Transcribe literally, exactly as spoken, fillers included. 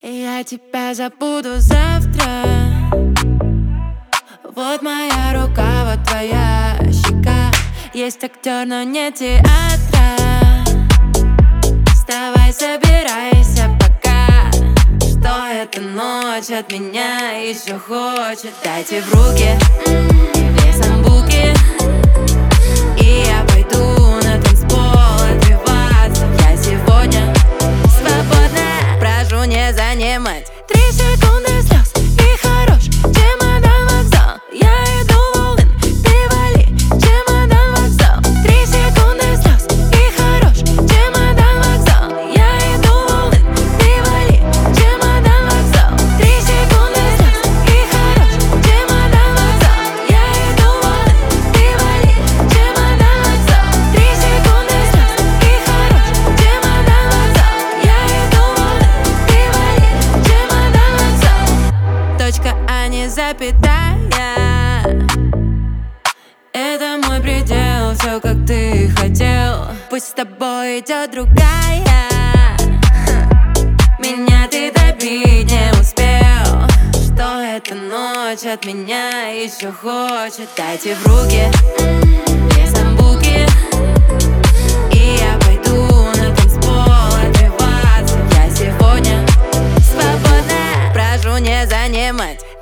Я тебя забуду завтра. Вот моя рука, вот твоя щека. Есть актер, но не театра. Вставай, собирайся пока, что эта ночь от меня еще хочет. Дайте в руки две самбуки, и я пойду на танцпол отбиваться. Я сегодня свободна, прошу не занимать. Три секунды слез и хорош, чемодан вокзал. Я иду волны, ты вали, чемодан вокзал. Три секунды слез и хорош, чемодан вокзал. Я иду волны, ты вали, чемодан вокзал. Три секунды слез и хорош, чемодан вокзал. Я иду волны, ты вали, чемодан вокзал. Три секунды слез и хорош, чемодан вокзал. Я иду волны, ты вали, чемодан вокзал. Точка, а не запятая. Это мой предел, все как ты хотел. Пусть с тобой идет другая. Меня ты добить не успел. Что эта ночь от меня еще хочет. Дайте в руки две самбуки, и я пойду на танцпол отбиваться. Я сегодня свободна, прошу не занимать.